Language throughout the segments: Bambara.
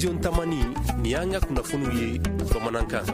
Studio Tamani ni y'an ka kunnafoniw ye bamanankan.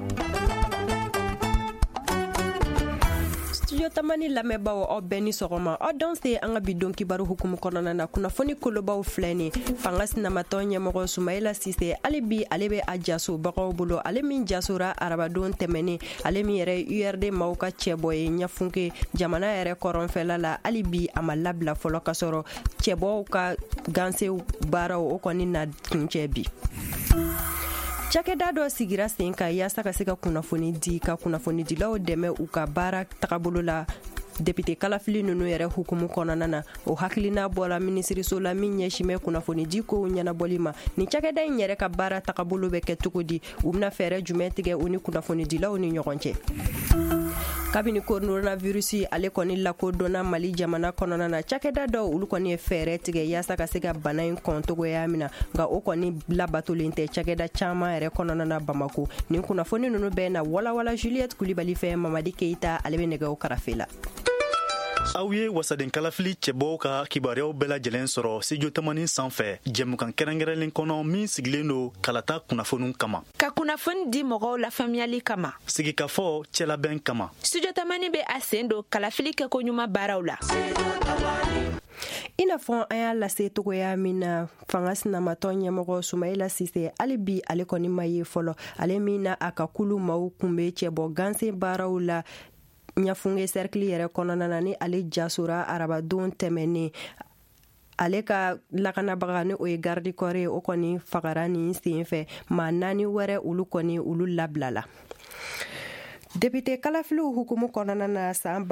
Studio Tamani lamɛnbaaw aw bɛɛ ni sɔgɔma. Aw dan se an ka bi don kibaru hukumu kɔnɔna na kunnafoni kolobaw filɛ ni fanga sinamatɔ ɲɛmɔgɔ Sumayila Sise ale bi ale bɛ a jasobagaw bolo. Ale min jasora arabadon tɛmɛnen ale min yɛrɛ URD maaw ka cɛbɔ ye ɲafunke jamana yɛrɛ kɔrɔnfɛla la hali bi a ma labila fɔlɔ ka sɔrɔ cɛbɔw ka gansew baaraw o kɔni na kuncɛ bi. Cakɛda dɔ sigira sen kan yaasa ka se ka kunnafoni di ka kunnafonidilaw dɛmɛ u ka baara tagabolo la. Député kalafili nunu yɛrɛ hukumu kɔnɔna na o hakilina bɔra minisiriso la min ɲɛsimɛ kunnafonidi kow ɲɛnabɔli ma. Ni cakɛda in yɛrɛ ka baara tagabolo bɛ kɛ cogo di? U bɛna fɛɛrɛ jumɛn tigɛ u ni kunnafonidilaw ni ɲɔgɔn cɛ? Kabini coronavirus ale kɔni lakodɔnna Mali jamana kɔnɔna na cakɛda dɔw olu kɔni ye fɛɛrɛ tigɛ yaasa ka se ka bana in kɔntogoya min na nka o kɔni labatolen tɛ cakɛda caman yɛrɛ kɔnɔna na Bamako. Nin kunnafoni nunu bɛɛ na walawala Juliette Kulibali fɛ Mamadi Keita ale bɛ nɛgɛw karafe la. Aw ye wasaden kalafili cɛbɔw ka kibaruyaw bɛɛ lajɛlen sɔrɔ Studio Tamani sanfɛ jɛmukan kɛrɛnkɛrɛnlen kɔnɔ min sigilen don kalata kunnafoniw kama. Ka kunnafoni di mɔgɔw la faamuyali kama. Sigikafɔ cɛlabɛn kama. Studio Tamani bɛ a sen don kalafili kɛko ɲuman baaraw la. I n'a fɔ an y'a lase togoya min na fanga sinamatɔ ɲɛmɔgɔ Sumayila Sise hali bi ale kɔni ma ye fɔlɔ ale min na a ka kulu maaw kun bɛ cɛbɔ ganse baaraw la ɲafunge cercle yɛrɛ kɔnɔna na ni ale jasora arabadon tɛmɛnen ale ka lakanabaga ni o ye garde corps ye o kɔni fagara nin sen fɛ maa 4 wɛrɛ olu kɔni olu labilala. Député kalafiliw hukumu kɔnɔna na san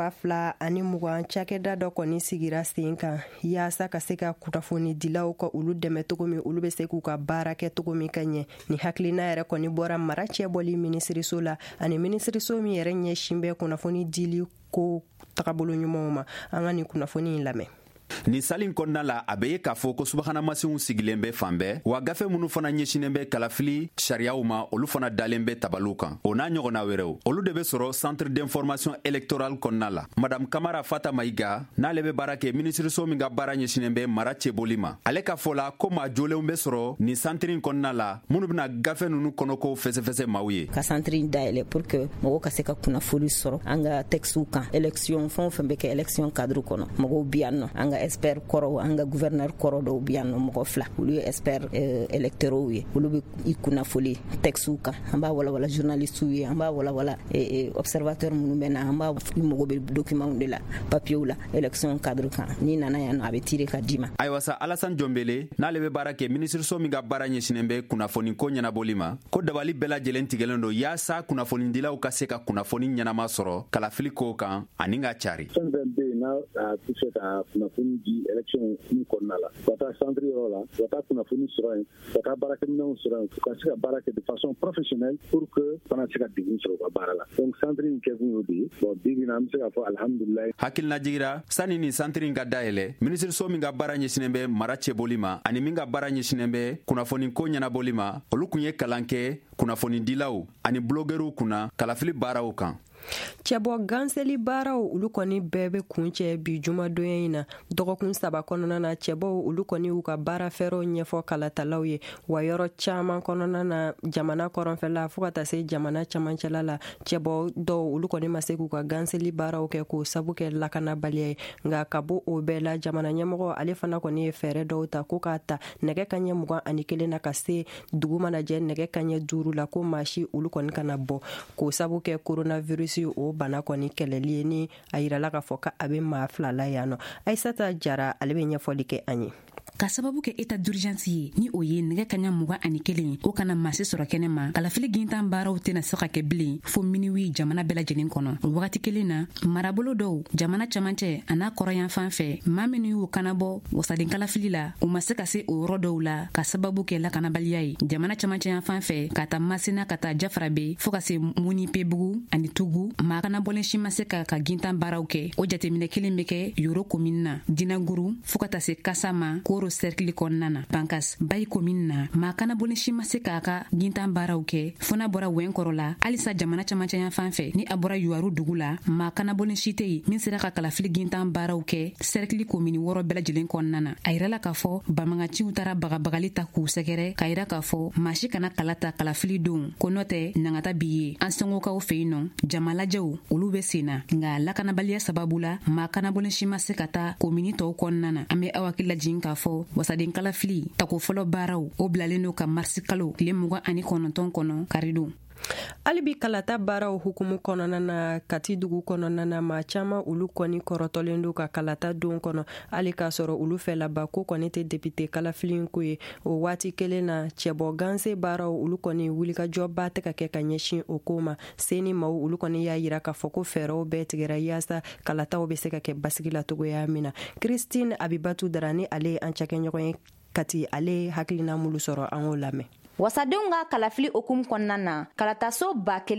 2020 cakɛda dɔ kɔni sigira sen kan yaasa ka se ka kunnafonidilaw ka olu dɛmɛ cogo min olu bɛ se k'u ka baara kɛ cogo min ka ɲɛ. Ni hakilina yɛrɛ kɔni bɔra mara cɛbɔli minisiriso la ani minisiriso min yɛrɛ ɲɛsin bɛ kunnafoni dili ko tagabolo ɲumanw ma. An ka nin kunnafoni in lamɛn. Ni salin kɔnɔna la a bɛ ye k'a fɔ ko subahana masinw sigilen bɛ fan bɛɛ wa gafe minnu fana ɲɛsinen bɛ kalafili sariyaw ma olu fana dalen bɛ tabaliw kan o n'a ɲɔgɔnna wɛrɛw olu de bɛ sɔrɔ centre d'information électorale kɔnɔna la. Madame Kamara Fata Maïga n'ale bɛ baara kɛ minisiriso min ka baara ɲɛsinen bɛ mara cɛbɔli ma ale ka fɔ la ko maa jolenw bɛ sɔrɔ ni centre in kɔnɔna la minnu bɛna gafe ninnu kɔnɔko fɛsɛfɛsɛ maaw ye. Ka centre in dayɛlɛ pour que mɔgɔw ka se ka kunnafoni sɔrɔ an ka textiw kan élection fɛn o fɛn bɛ kɛ élection cadre kɔnɔ mɔgɔw bi yan nɔ an ka expert kɔrɔ an ka gouverneur kɔrɔ dɔw bi yan nɔ mɔgɔ 2 olu ye expert électoraux ye olu bɛ i kunnafoni textiw kan an b'a walawala journalistew ye an b'a walawala observateur minnu bɛ na an b'a mɔgɔ bɛ documentw de la papiers la élection cadre kan ni nana yan nɔ a bɛ tirer ka di ma. Ayiwa sa Alassane Diombele n'ale bɛ baara kɛ minisiriso min ka baara ɲɛsinen bɛ kunnafoni ko ɲɛnabɔli ma ko dabali bɛɛ lajɛlen tigɛlen don yaasa kunnafonidilaw ka se ka kunnafoni ɲɛnama sɔrɔ kalafili ko kan ani ka cari. N'a ti se ka kunnafoni di élection ni kɔnɔna la ka taa centre yɔrɔ la ka taa kunnafoni sɔrɔ yen ka taa baarakɛminɛnw sɔrɔ yen ka se ka baara kɛ de façon professionnelle pour que fana se ka degun sɔrɔ u ka baara la donc centre in kɛkun y'o de ye bon bi na an bɛ se k'a fɔ alhamdulilayi. Hakilina jigira sani ni centre in ka dayɛlɛ minisiriso min ka baara ɲɛsinen bɛ mara cɛbɔli ma ani min ka baara ɲɛsinen bɛ kunnafoni ko ɲɛnabɔli ma olu kun ye kalan kɛ kunnafonidilaw ani bloguɛrɛw kunna kalafili baaraw kan. Cɛbɔ ganseli baaraw olu kɔni bɛɛ bɛ kuncɛ bi jumadonya in na dɔgɔkun 3 kɔnɔna na cɛbɔw olu kɔni y'u ka baara fɛɛrɛw ɲɛfɔ kalatalaw ye wa yɔrɔ caman kɔnɔna na jamana kɔrɔnfɛla fo ka taa se jamana camancɛla la cɛbɔ dɔw olu kɔni ma se k'u ka ganseli baaraw kɛ k'o sabu kɛ lakanabaliya ye nka ka bɔ o bɛɛ la jamana ɲɛmɔgɔ ale fana kɔni ye fɛɛrɛ dɔw ta ko k'a ta nɛgɛ kaɲɛ 21 na ka se dugu mana jɛ nɛgɛ kaɲɛ 5 la ko maa si olu kɔni kana bɔ k'o sabu kɛ coronavirus o bana kɔni kɛlɛli ye ni a yirala k'a fɔ ka a bɛ maa 2 la yan nɔ. Aissata Jara ale bɛ ɲɛfɔli kɛ an ye. Ka sababu kɛ état d'urgence ye ni o ye nɛgɛ kaɲa 21 o kana maasi sɔrɔ kɛnɛ ma kalafili gintan baaraw tɛna se ka kɛ bilen fo minuwi jamana bɛɛ lajɛlen kɔnɔ o wagati kelen na marabolo dɔw jamana camancɛ a n'a kɔrɔyan fan fɛ maa minnu y'u kanabɔ wasaden kalafili la u ma se ka se o yɔrɔ dɔw la ka sababu kɛ lakanabaliya ye jamana camancɛ yan fan fɛ ka taa masina ka taa jafarabe fo ka se muni pebugu ani tugu maa kanabɔlen si ma se ka gintan baaraw kɛ o jateminɛ kelen bɛ kɛ yoro commune na dinaguru fo ka taa se kasama koro do cercle kɔnɔna na bankas bayi komini na maa kana bɔlen si ma se k'a ka gintan baaraw kɛ fɔna bɔra wɛn kɔrɔ la halisa jamana camancɛ yan fan fɛ ni a bɔra yuwaru dugu la maa kana bɔlen si tɛ yen min sera ka kalafili gintan baaraw kɛ cercle komini 6 bɛɛ lajɛlen kɔnɔna na a yirala k'a fɔ banbaganciw taara bagabagali ta k'u sɛgɛrɛ k'a yira k'a fɔ maa si kana kala ta kalafili don ko n'o tɛ nangata bi ye an sɔngɔkaw fɛ yen nɔ jama lajɛw olu bɛ sen na nka lakanabaliya sababu la maa kana bɔlen si ma se ka taa komini tɔw kɔnɔna na an bɛ aw hakili lajigin k'a fɔ wasaden kalafili tako fɔlɔ baaraw o bilalen do ka marisi kalo tile 29 kɔnɔ karidon. hali bi kalata baaraw hukumu kɔnɔna na Kati dugu kɔnɔna na maa caman olu kɔni kɔrɔtɔlen do ka kalata don kɔnɔ hali k'a sɔrɔ olu fɛ laba ko kɔni tɛ député kalafili ko ye o waati kelen na cɛbɔ ganse baaraw olu kɔni wulikajɔba tɛ ka kɛ ka ɲɛsin o ko ma seni maw olu kɔni y'a yira k'a fɔ ko fɛɛrɛw bɛɛ tigɛra yaasa kalataw bɛ se ka kɛ basigi la togoya min na. Christine Abibatu Darani ale ye an cakɛɲɔgɔn ye Kati ale hakilina mulu sɔrɔ an k'o lamɛn. wasadenw ka kalafili okumu kɔnɔna na kalataso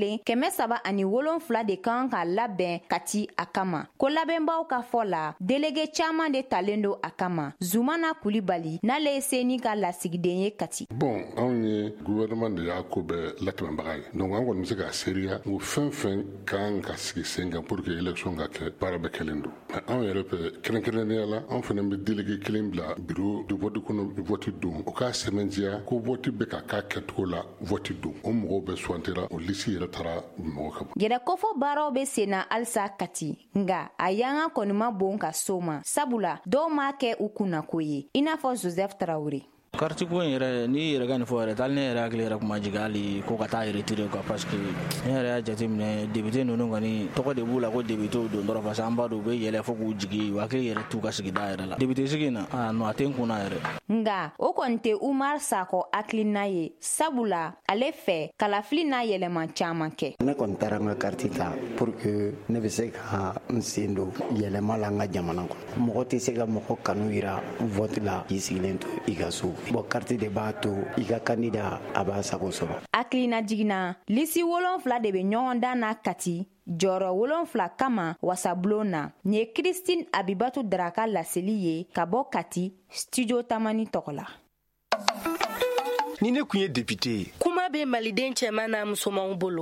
1707 de kan ka labɛn Kati a kama ko labɛnbaw ka fɔ la delege caaman de talen do a kama. Zumana Kulibali n'ale ye seni ka lasigiden ye Kati. Bon anw ye gouvernement de y'a ko bɛɛ latɛmɛbaga ye donc an kɔni bɛ se ka seriya ko fɛn fɛn kan ka sigi sen kan pour que élection ka kɛ baara bɛɛ kɛlen do mais anw yɛrɛ fɛ kɛrɛnkɛrɛnnenya la anw fana bɛ delege kelen bila bureau de vote kɔnɔ vote don o k'a sɛmɛntiya ko vote bɛ ka k'a kɛcogo la vote don o mɔgɔw bɛ suwantera o lisi yɛrɛ taara mɔgɔ ka bɔ. Yɛrɛkɔfɔ baaraw bɛ sen na halisa Kati nga a y'an ka kɔni ma bon ka so ma sabula dɔw m'a kɛ u kunna ko ye i n'a fɔ Joseph Traoré. Karti ko yɛrɛ ni yɛrɛ ka nin fɔ yɛrɛ t'ali ne yɛrɛ hakili yɛrɛ kuma jigin hali ko ka taa retire quoi parce que ne yɛrɛ y'a jateminɛ député ninnu kɔni tɔgɔ de b'u la ko député don dɔrɔn parce que an b'a dɔn u bɛ yɛlɛ fo k'u jigi u hakili yɛrɛ t'u ka sigida yɛrɛ la député sigi in na non a tɛ n kunna yɛrɛ. Nga o kɔni tɛ Umar Sako hakilina ye sabula ale fɛ kalafili n'a yɛlɛma caman kɛ. Ne kɔni taara n ka carte ta pour que ne bɛ se ka n sen don yɛlɛma la n ka jamana kɔnɔ mɔgɔ tɛ se ka mɔgɔ kanu yira vote la k'i sigilen to i ka so. Bon carte de b'a to i ka candidat a b'a sago sɔrɔ. Hakilina jiginna lisi 7 de bɛ ɲɔgɔn dan na Kati jɔyɔrɔ 7 kama wasabulon na. Nin ye Christine Abibatu Daraka laseli ye ka bɔ Kati studio Tamani tɔgɔ la. Ni ne kun ye député ye kuma bɛ maliden cɛman n'a musomanw bolo.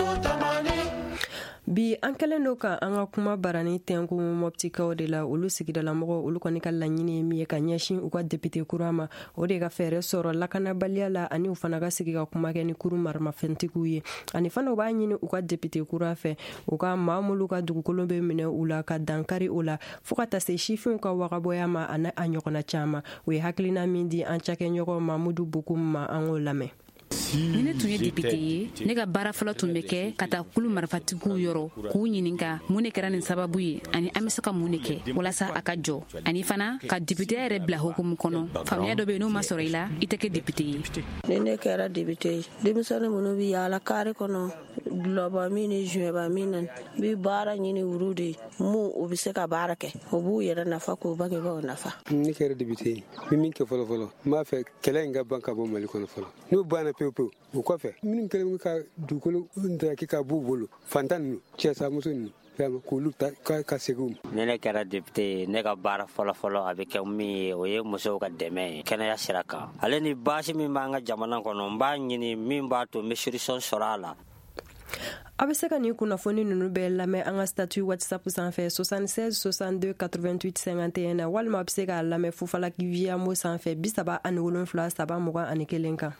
bi an kɛlen do ka an ka kuma barani tɛnku mɔptikaw de la olu sigidalamɔgɔ olu kɔni ka laɲini ye min ye ka ɲɛsin u ka député kura ma o de ka fɛɛrɛ sɔrɔ lakanabaliya la ani u fana ka sigi ka kuma kɛ ni kuru maramafɛntigiw ye ani fana u b'a ɲini u ka député kura fɛ u ka maa minnu ka dugukolo bɛ minɛ u la ka dankari o la fɔɔ ka taa se sifinw ka wagabɔya ma ani a ɲɔgɔnna caman u ye hakilina min di an cakɛɲɔgɔn Mamudu Bukum ma an k'o lamɛn. ni ne tun ye député ye ne ka baara fɔlɔ tun bɛ kɛ ka taa kulu marifatigiw yɔrɔ k'u ɲininka mun de kɛra nin sababu ye ani an bɛ se ka mun de kɛ walasa a ka jɔ ani fana ka député yɛrɛ bila hukumu kɔnɔ faamuya dɔ bɛ yen n'o ma sɔrɔ i la i tɛ kɛ député ye. ni ne kɛra député ye denmisɛnnin minnu bɛ yaala kari kɔnɔ dulɔba min ni juɛba min na bi baara ɲini olu de mun o bɛ se ka baara kɛ o b'u yɛrɛ nafa k'o bangebaaw nafa. ne kɛra député ye min min kɛ fɔlɔfɔlɔ n b'a fɛ kɛlɛ in ka ban ka bɔ Mali kɔnɔ fɔlɔ n'o banna pewu o kɔfɛ minnu kɛlen ka dugukolo ndaraki ka b'u bolo fantan ninnu cɛsamuso ninnu k'olu ka segin. ni ne kɛra député ye ne ka baara fɔlɔfɔlɔ a bɛ kɛ min ye o ye musow ka dɛmɛ ye kɛnɛya sira kan ale ni baasi min b'an ka jamana kɔnɔ n b'a ɲini min b'a to n bɛ solution sɔrɔ a la. A bɛ se ka nin kunnafoni ninnu bɛɛ lamɛn an ka statut WhatsApp sanfɛ 76 62 88 51 na walima a bɛ se k'a lamɛn Fufalaki via mo sanfɛ 37 21 kan.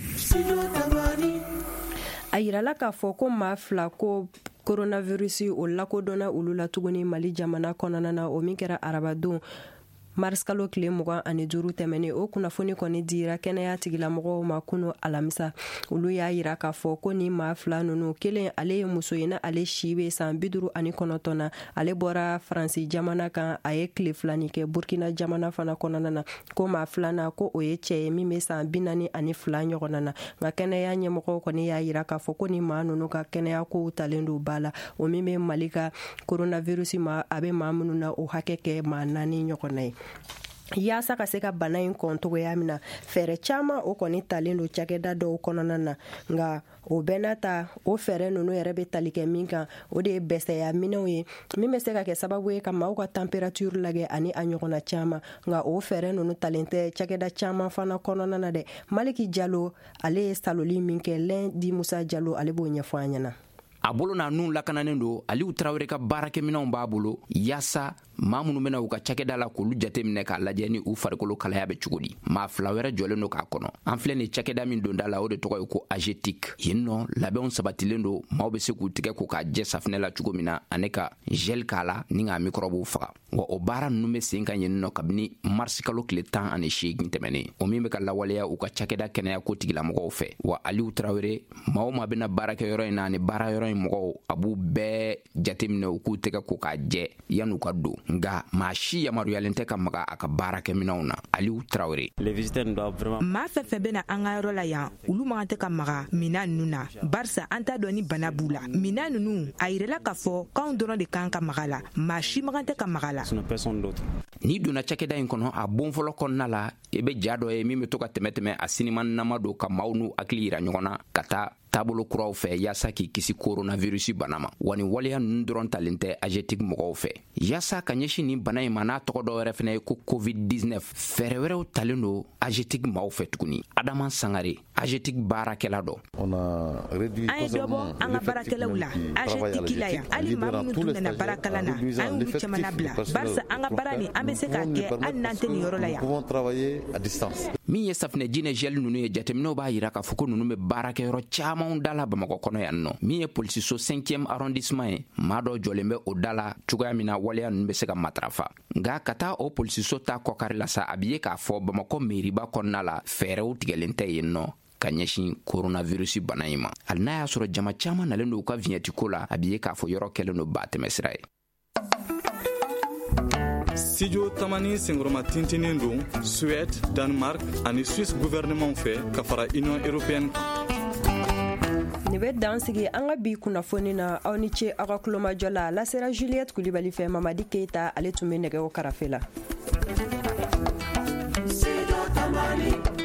A yirala k'a fɔ ko maa 2 ko coronavirus o lakodɔnna olu la tuguni Mali jamana kɔnɔna na o min kɛra arabadon mars kalo tile 25 tɛmɛnen o kunnafoni kɔni dira kɛnɛya tigilamɔgɔw ma kunu alamisa olu y'a yira k'a fɔ ko ni maa 2 ninnu kelen ale ye muso ye na ale si bɛ san 59 na ale bɔra Faransi jamana kan a ye tile 2 kɛ Burkina jamana fana kɔnɔna na ko maa 2nan ko o ye cɛ ye min bɛ san 42 ɲɔgɔnna na nka kɛnɛya ɲɛmɔgɔw kɔni y'a yira k'a fɔ ko ni maa ninnu ka kɛnɛya kow talen do ba la o min bɛ Mali ka coronavirus ma a bɛ maa minnu na o hakɛ kɛ maa 4 ɲɔgɔnna ye. yaasa ka se ka bana in kɔn togoya min na fɛɛrɛ caaman o kɔni talen do cakɛda dɔw kɔnɔna na nga o bɛɛ n'a ta o fɛɛrɛ nunu yɛrɛ be tali kɛ min kan o de ye bɛsɛya minɛw ye min be se ka kɛ sababu ye ka maaw ka temperature lagɛ ani a ɲɔgɔnna caaman nga o fɛɛrɛ nunu talen tɛ cakɛda caaman fana kɔnɔna na dɛ. Maliki Jalo ale ye saloli min kɛ lɛn di Musa Jalo ale b'o ɲɛfɔ an ɲɛna. A bolo n'a nun lakananen do Aliu Traoré ka baarakɛminɛw b'a bolo yaasa maa minnu bena u ka cakɛda la k'olu jate minɛ k'a lajɛ ni u farikolo kalaya be cogo di. Maa fila wɛrɛ jɔlen do k'a kɔnɔ. An filɛ ni cakɛda min donda la o de tɔgɔ ye ko AGETIC. Yen nɔ labɛnw sabatilen do maaw be se k'u tigɛ ko k'a jɛ safinɛ la cogo min na ani ka gel k'a la ni k'a mikrɔbuw faga. Wa o baara nunu be sen kan yen nɔ kabini mars kalo tile 18 tɛmɛnen. O min be ka lawaleya u ka cakɛda kɛnɛya ko tigilamɔgɔw fɛ. Wa Aliu Traoré maa o maa bena baarakɛyɔrɔ in na ani baara yɔrɔ in mɔgɔw a b'u bɛɛ jateminɛ u k'u tɛgɛ ko k'a jɛ yan'u ka don. Nga maa si yamaruyalen tɛ ka maga a ka baarakɛminɛw na. Aliu Traoré. Maa fɛn fɛn bena an ka yɔrɔ la yan olu man tɛ ka maga mina nunu na barisa an t'a dɔn ni bana b'u la. Mina nunu a yirɛla k'a fɔ k'anw dɔrɔn de kan ka maga la maa si magan tɛ ka maga la. N'i donna cakɛda in kɔnɔ a bon fɔlɔ kɔnɔna la i be ja dɔ ye min be to ka tɛmɛ a sinimanama don ka maaw n'u hakili yira ɲɔgɔn na ka taa taabolo kuraw fɛ yaasa k'i kisi coronavirus bana ma. Wa ni waleya nunu dɔrɔn talen tɛ AGETIC mɔgɔw fɛ yaasa ka ɲɛsin nin bana in ma n'a tɔgɔ dɔ wɛrɛ fɛnɛ ye ko COVID-19 fɛɛrɛ wɛrɛw talen do AGETIC maaw fɛ tuguni. Adama Sangare AGETIC baarakɛla dɔ. An ye dɔ bɔ an ka baarakɛlaw la AGETIC la yan hali maa minnu tun nana baarakala na an y'olu caman labila barisa an ka baara nin an be se k'a kɛ hali n'an tɛ nin yɔrɔ la yan. Min ye safinɛ jinɛ gel nunu ye jateminɛw b'a yira k'a fɔ ko nunu be baarakɛyɔrɔ caamanw da la Bamakɔ kɔnɔ yan nɔ. Min ye polisiso 5e arrondissement ye maa dɔ jɔlen bɛ o da la cogoya min na waleya nunu be se ka matarafa. Nga ka taa o polisiso ta kɔkari la sa a bi ye k'a fɔ Bamakɔ meiriba kɔnɔna la fɛɛrɛw tigɛlen tɛ yen nɔ ka ɲɛsin coronavirus bana in ma. Hali n'a y'a sɔrɔ jama caaman nalen do u ka vignette ko la a bi ye k'a fɔ yɔrɔ kɛlen do batɛmɛsira ye. Studio Tamani senkɔrɔma tintinin don Suède, Danemark ani Suisse gouvernement fɛ ka fara Union européenne kan. Ni bɛ dan sigi an ka bi kunnafoni na aw ni ce aw ka kulomajɔ la lasera Juliette Kulibali fɛ Mamadi Keita ale tun bɛ nɛgɛw karafe la.